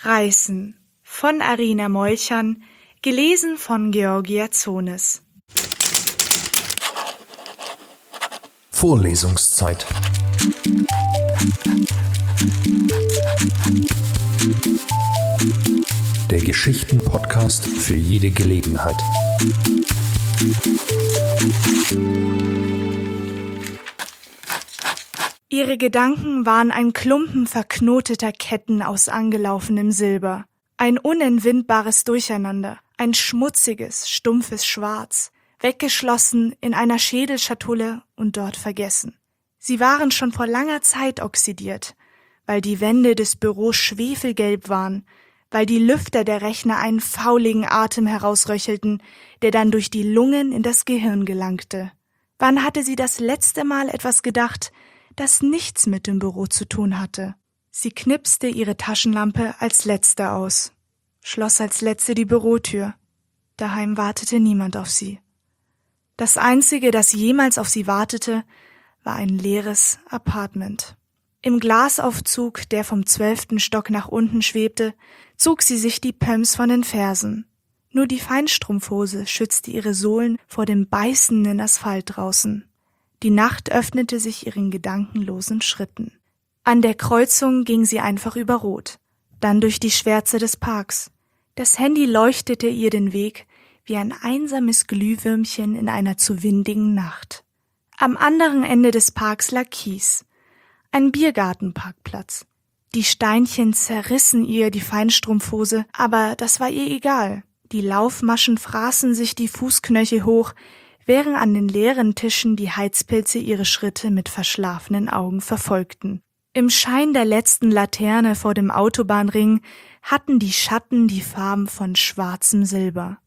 Reißen von Arina Molchan, gelesen von Georgia Zones. Vorlesungszeit. Der Geschichten-Podcast für jede Gelegenheit. Ihre Gedanken waren ein Klumpen verknoteter Ketten aus angelaufenem Silber, ein unentwindbares Durcheinander, ein schmutziges, stumpfes Schwarz, weggeschlossen in einer Schädelschatulle und dort vergessen. Sie waren schon vor langer Zeit oxidiert, weil die Wände des Büros schwefelgelb waren, weil die Lüfter der Rechner einen fauligen Atem herausröchelten, der dann durch die Lungen in das Gehirn gelangte. Wann hatte sie das letzte Mal etwas gedacht, das nichts mit dem Büro zu tun hatte? Sie knipste ihre Taschenlampe als letzte aus, schloss als letzte die Bürotür. Daheim wartete niemand auf sie. Das Einzige, das jemals auf sie wartete, war ein leeres Apartment. Im Glasaufzug, der vom 12. Stock nach unten schwebte, zog sie sich die Pumps von den Fersen. Nur die Feinstrumpfhose schützte ihre Sohlen vor dem beißenden Asphalt draußen. Die Nacht öffnete sich ihren gedankenlosen Schritten. An der Kreuzung ging sie einfach über Rot, dann durch die Schwärze des Parks. Das Handy leuchtete ihr den Weg wie ein einsames Glühwürmchen in einer zu windigen Nacht. Am anderen Ende des Parks lag Kies, ein Biergartenparkplatz. Die Steinchen zerrissen ihr die Feinstrumpfhose, aber das war ihr egal. Die Laufmaschen fraßen sich die Fußknöchel hoch, während an den leeren Tischen die Heizpilze ihre Schritte mit verschlafenen Augen verfolgten. Im Schein der letzten Laterne vor dem Autobahnring hatten die Schatten die Farben von schwarzem Silber.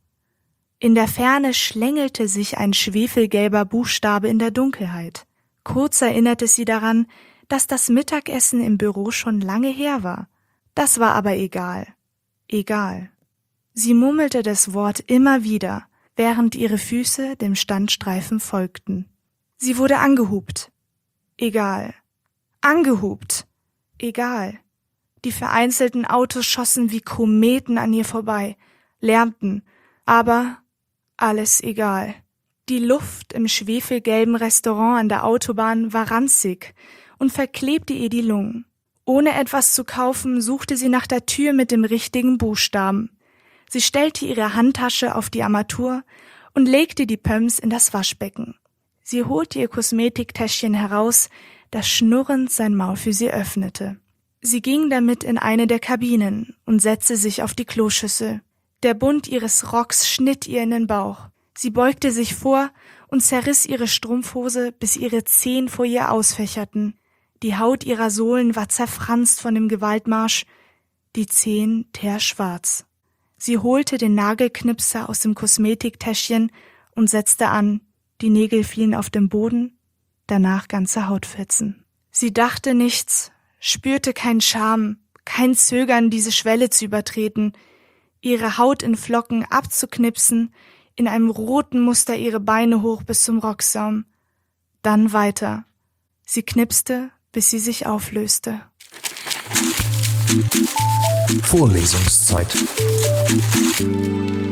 In der Ferne schlängelte sich ein schwefelgelber Buchstabe in der Dunkelheit. Kurz erinnerte sie daran, dass das Mittagessen im Büro schon lange her war. Das war aber egal. Egal. Sie murmelte das Wort immer wieder, während ihre Füße dem Standstreifen folgten. Sie wurde angehupt. Egal. Angehupt. Egal. Die vereinzelten Autos schossen wie Kometen an ihr vorbei, lärmten, aber alles egal. Die Luft im schwefelgelben Restaurant an der Autobahn war ranzig und verklebte ihr die Lungen. Ohne etwas zu kaufen, suchte sie nach der Tür mit dem richtigen Buchstaben. Sie stellte ihre Handtasche auf die Armatur und legte die Pumps in das Waschbecken. Sie holte ihr Kosmetiktäschchen heraus, das schnurrend sein Maul für sie öffnete. Sie ging damit in eine der Kabinen und setzte sich auf die Kloschüssel. Der Bund ihres Rocks schnitt ihr in den Bauch. Sie beugte sich vor und zerriss ihre Strumpfhose, bis ihre Zehen vor ihr ausfächerten. Die Haut ihrer Sohlen war zerfranst von dem Gewaltmarsch, die Zehen teerschwarz. Sie holte den Nagelknipser aus dem Kosmetiktäschchen und setzte an. Die Nägel fielen auf den Boden, danach ganze Hautfetzen. Sie dachte nichts, spürte keinen Scham, kein Zögern, diese Schwelle zu übertreten, ihre Haut in Flocken abzuknipsen, in einem roten Muster ihre Beine hoch bis zum Rocksaum. Dann weiter. Sie knipste, bis sie sich auflöste. Vorlesungszeit.